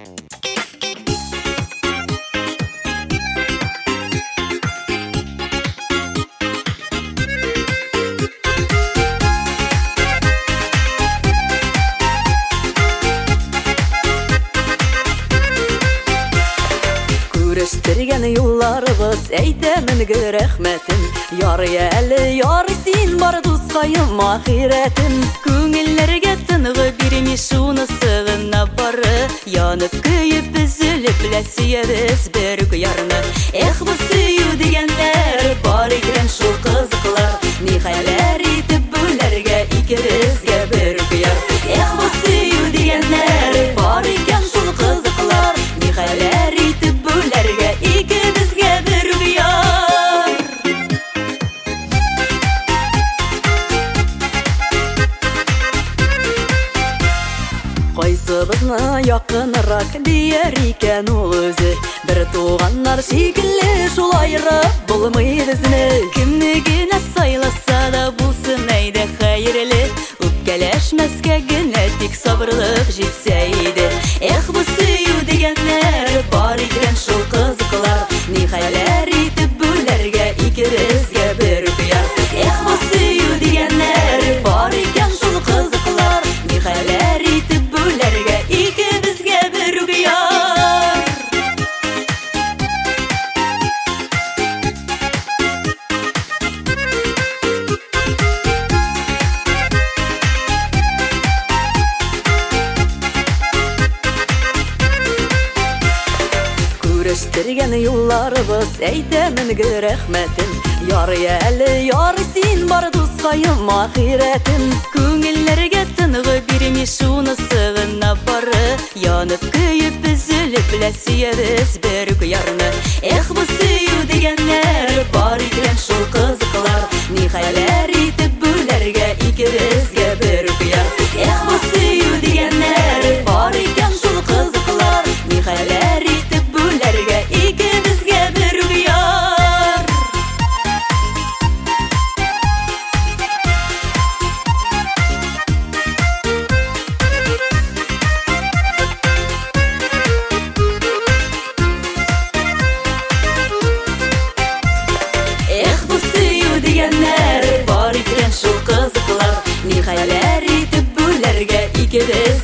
Күрештірген юлларыбыз әйтәмінгі рәхмәтін. Яры әлі, яры син бар дұсқайым ахирәтін. Көңіллерге тынғы берме шунысығына бары. Янып көйіп үзіліп ләсиябіз бір күярны. Бұл сүйу дегенлер бар екен шул қызықлар. Нихәләр етіп бөлерге икебізге бір күяр. Бұл сүйу дегенлер бар екен шул қызықлар. Нихәләр етіп бөлерге икебізге бір күяр. Қайсыбызны яқынырақ дейер екен ол өзі. Бір туғаннар шекілі шулайырып болмайды ізіні. Кімні гіне сайласа да болсын әйді қайырлы. Өпкәләшмәске гіне тек сабырлық жетсейді. Бұл сүйу дегенлер бар екен шул қызықлар. Нихәләр етіп бөлерге икебізге бір күяр. Бұл сүйу дегенлер бар екен шул қызықлар. Нихәләр етіп бөлерге икебізге бір күяр. Күрештірген юлларыбыз әйтәмінгі рәхмәтін. Яры әлі, яры син бар дұсқайым ахирәтін. Көңіллерге тынғы берме шунысығына бары. Янып көйіп үзіліп ләсиябіз бір күярны. Бұл сүйу дегенлер бар екен шул қызықлар. Нихәләр етіп бөлерге икебізге бір күяр. Бұл сүйу дегенлер бар екен шул қызықлар. Нихәләр етіп бөлерге икебізге бір күяр. Бұл сүйу дегенлер бар екен шул қызықлар. Нихәләр етіп бөлерге икебіз